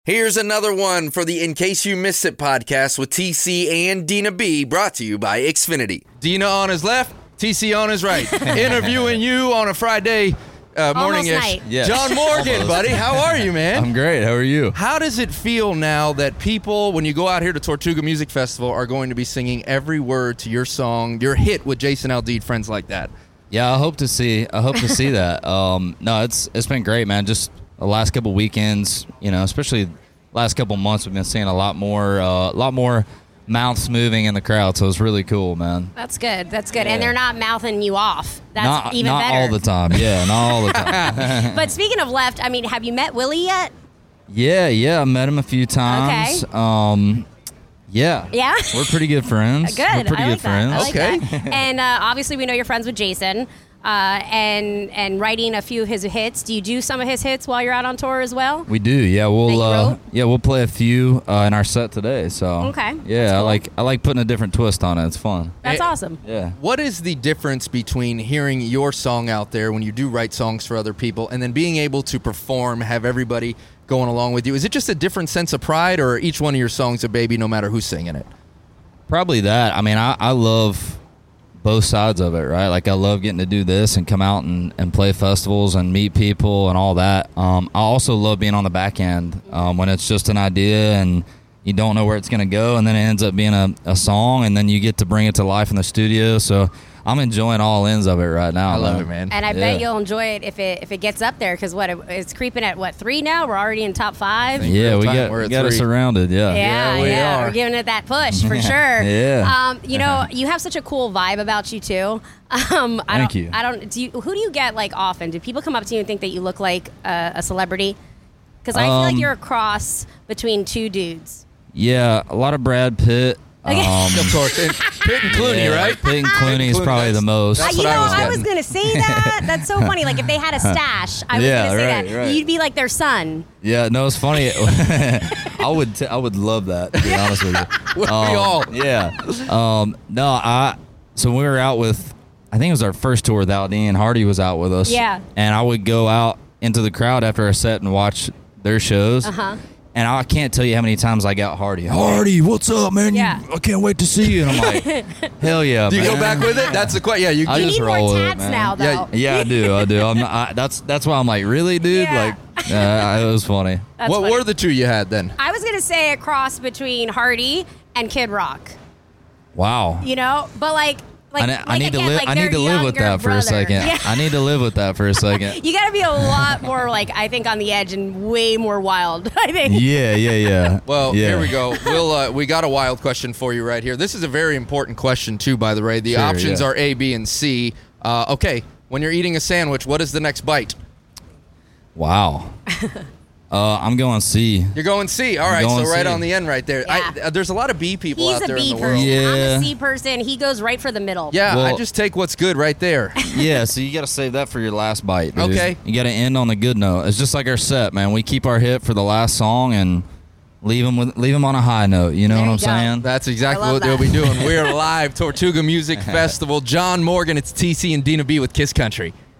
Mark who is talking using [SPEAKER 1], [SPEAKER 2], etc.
[SPEAKER 1] Here's another one for the In Case You Missed It podcast with TC and Dina B, brought to you by Xfinity. Dina on his left, TC on his right. Interviewing you on a Friday morning-ish.
[SPEAKER 2] Yes.
[SPEAKER 1] John Morgan, buddy. How are you, man?
[SPEAKER 2] I'm great. How are you?
[SPEAKER 1] How does it feel now that people, when you go out here to Tortuga Music Festival, are going to be singing every word to your song, your hit with Jason Aldean, Friends Like That?
[SPEAKER 2] Yeah, I hope to see that. No, it's been great, man. Just the last couple weekends, especially last couple months, we've been seeing a lot more mouths moving in the crowd, so it's really cool, man.
[SPEAKER 3] That's good. Yeah. And they're not mouthing you off. That's
[SPEAKER 2] not
[SPEAKER 3] even better.
[SPEAKER 2] Not all the time. Yeah, not all the time.
[SPEAKER 3] But speaking of left, have you met Willie yet?
[SPEAKER 2] Yeah, I met him a few times.
[SPEAKER 3] Okay.
[SPEAKER 2] Yeah. We're pretty good friends.
[SPEAKER 3] Good.
[SPEAKER 2] We're pretty
[SPEAKER 3] I like
[SPEAKER 2] good friends.
[SPEAKER 3] That. I like that. And obviously we know you're friends with Jason. And writing a few of his hits. Do you do some of his hits while you're out on tour as well?
[SPEAKER 2] We do, yeah. We'll play a few in our set today. So
[SPEAKER 3] okay,
[SPEAKER 2] yeah,
[SPEAKER 3] cool.
[SPEAKER 2] I like putting a different twist on it. It's fun.
[SPEAKER 3] That's awesome.
[SPEAKER 2] Yeah.
[SPEAKER 1] What is the difference between hearing your song out there when you do write songs for other people and then being able to perform, have everybody going along with you? Is it just a different sense of pride, or are each one of your songs a baby no matter who's singing it?
[SPEAKER 2] Probably that. I love both sides of it, right? Like, I love getting to do this and come out and play festivals and meet people and all that. I also love being on the back end when it's just an idea and you don't know where it's going to go, and then it ends up being a song, and then you get to bring it to life in the studio. So I'm enjoying all ends of it right now.
[SPEAKER 1] I love it, man.
[SPEAKER 3] And I bet you'll enjoy it if it gets up there, because it's creeping at 3 now? We're already in top 5.
[SPEAKER 2] Yeah, we got it surrounded.
[SPEAKER 3] Yeah,
[SPEAKER 1] we are.
[SPEAKER 3] We're giving it that push for sure.
[SPEAKER 2] Yeah.
[SPEAKER 3] You have such a cool vibe about you too.
[SPEAKER 2] Thank you.
[SPEAKER 3] Who do you get often? Do people come up to you and think that you look like a celebrity? Because I feel like you're a cross between two dudes.
[SPEAKER 2] Yeah, a lot of Brad Pitt.
[SPEAKER 1] Of course. Pitt and Clooney, right?
[SPEAKER 2] Pitt and Clooney is probably the most.
[SPEAKER 1] That's what I was
[SPEAKER 3] going to say that. That's so funny. Like, if they had a stash, I was going to say that.
[SPEAKER 2] Right.
[SPEAKER 3] You'd be like their son.
[SPEAKER 2] Yeah, no, it's funny. I would love that, to be honest with you.
[SPEAKER 1] We all.
[SPEAKER 2] Yeah. So when we were out with, I think it was our first tour with Aldean, Hardy was out with us.
[SPEAKER 3] Yeah.
[SPEAKER 2] And I would go out into the crowd after our set and watch their shows.
[SPEAKER 3] Uh-huh.
[SPEAKER 2] And I can't tell you how many times I got Hardy, what's up, man?
[SPEAKER 3] Yeah.
[SPEAKER 2] I can't wait to see you. And I'm like, hell yeah,
[SPEAKER 1] Do you
[SPEAKER 2] man.
[SPEAKER 1] go back with it? That's the question. Yeah, you
[SPEAKER 2] I
[SPEAKER 3] You
[SPEAKER 2] just
[SPEAKER 3] need
[SPEAKER 2] roll
[SPEAKER 3] more
[SPEAKER 2] with it,
[SPEAKER 3] tats
[SPEAKER 2] man.
[SPEAKER 3] now, though.
[SPEAKER 2] Yeah, I do. I'm not, that's why I'm like, really, dude?
[SPEAKER 3] Yeah.
[SPEAKER 2] It was funny.
[SPEAKER 3] That's
[SPEAKER 1] what
[SPEAKER 3] funny.
[SPEAKER 1] were the two you had then?
[SPEAKER 3] I was going to say a cross between Hardy and Kid Rock.
[SPEAKER 2] Wow.
[SPEAKER 3] But
[SPEAKER 2] I need to live with that for a second.
[SPEAKER 3] Yeah.
[SPEAKER 2] I need to live with that for a second.
[SPEAKER 3] You got to be a lot more I think on the edge and way more wild, I think.
[SPEAKER 2] Yeah.
[SPEAKER 1] Well,
[SPEAKER 2] yeah.
[SPEAKER 1] Here we go. We got a wild question for you right here. This is a very important question too, by the way. The
[SPEAKER 2] Sure,
[SPEAKER 1] options
[SPEAKER 2] yeah.
[SPEAKER 1] are A, B, and C. Okay, when you're eating a sandwich, what is the next bite?
[SPEAKER 2] Wow. I'm going C.
[SPEAKER 1] You're going C. All right,
[SPEAKER 2] going
[SPEAKER 1] so right
[SPEAKER 2] C.
[SPEAKER 1] on the end right there.
[SPEAKER 3] Yeah.
[SPEAKER 1] There's a lot of B people
[SPEAKER 3] He's
[SPEAKER 1] out
[SPEAKER 3] a
[SPEAKER 1] there
[SPEAKER 3] B
[SPEAKER 1] in the
[SPEAKER 3] person.
[SPEAKER 1] world.
[SPEAKER 2] Yeah.
[SPEAKER 3] I'm a C person. He goes right for the middle.
[SPEAKER 1] Yeah, I
[SPEAKER 2] Well-
[SPEAKER 1] just take what's good right there.
[SPEAKER 2] Yeah, so you got to save that for your last bite, dude.
[SPEAKER 1] Okay.
[SPEAKER 2] You got to end on a good note. It's just like our set, man. We keep our hit for the last song and leave them on a high note. You know
[SPEAKER 3] There
[SPEAKER 2] what I'm
[SPEAKER 3] you go.
[SPEAKER 2] saying?
[SPEAKER 1] That's exactly
[SPEAKER 3] I
[SPEAKER 1] what
[SPEAKER 3] love
[SPEAKER 1] they'll
[SPEAKER 3] that.
[SPEAKER 1] be doing. We're live, Tortuga Music Festival. John Morgan, it's TC and Dina B with Kiss Country.